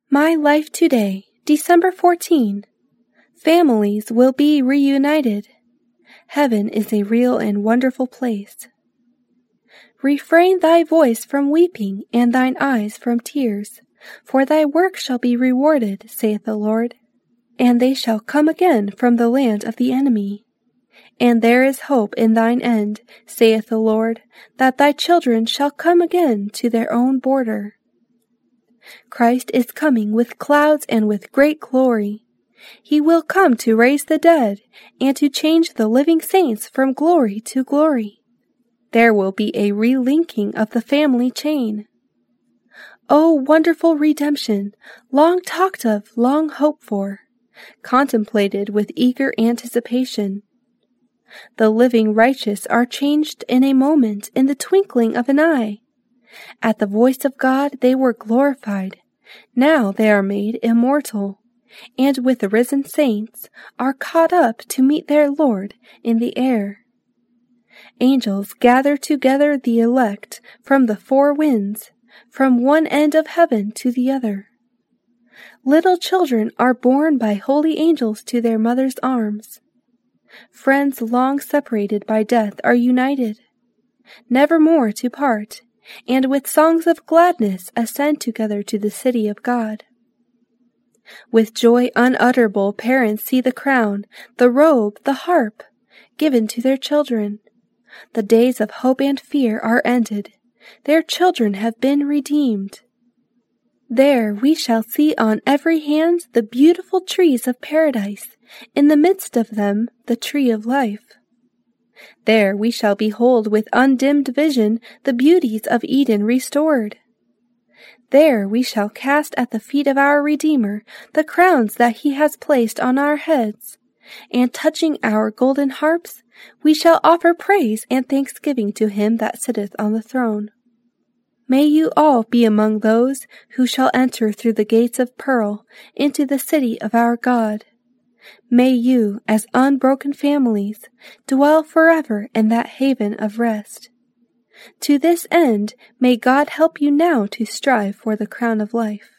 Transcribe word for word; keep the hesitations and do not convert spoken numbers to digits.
My Life Today, December fourteenth. Families will be reunited. Heaven is a real and wonderful place. Refrain thy voice from weeping and thine eyes from tears, for thy work shall be rewarded, saith the Lord. And they shall come again from the land of the enemy. And there is hope in thine end, saith the Lord, that thy children shall come again to their own border. Christ is coming with clouds and with great glory. He will come to raise the dead and to change the living saints from glory to glory. There will be a relinking of the family chain. O wonderful redemption, long talked of, long hoped for, contemplated with eager anticipation. The living righteous are changed in a moment, in the twinkling of an eye. At the voice of God they were glorified. Now they are made immortal, and with the risen saints are caught up to meet their Lord in the air. Angels gather together the elect from the four winds, from one end of heaven to the other. Little children are borne by holy angels to their mother's arms. Friends long separated by death are united, never more to part, and with songs of gladness ascend together to the city of God. With joy unutterable parents see the crown, the robe, the harp, given to their children. The days of hope and fear are ended. Their children have been redeemed. There we shall see on every hand the beautiful trees of paradise, in the midst of them the tree of life. There we shall behold with undimmed vision the beauties of Eden restored. There we shall cast at the feet of our Redeemer the crowns that he has placed on our heads, and touching our golden harps, we shall offer praise and thanksgiving to him that sitteth on the throne. May you all be among those who shall enter through the gates of pearl into the city of our God. May you, as unbroken families, dwell forever in that haven of rest. To this end, may God help you now to strive for the crown of life.